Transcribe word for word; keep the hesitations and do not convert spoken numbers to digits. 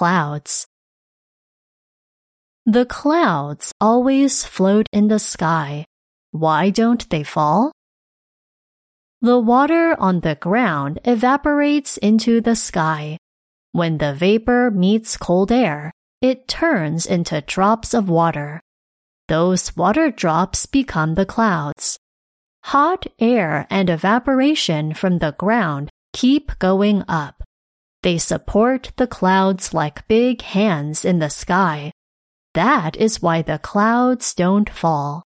clouds. The clouds always float in the sky. Why don't they fall? The water on the ground evaporates into the sky. When the vapor meets cold air, it turns into drops of water. Those water drops become the clouds. Hot air and evaporation from the ground keep going up. They support the clouds like big hands in the sky. That is why the clouds don't fall.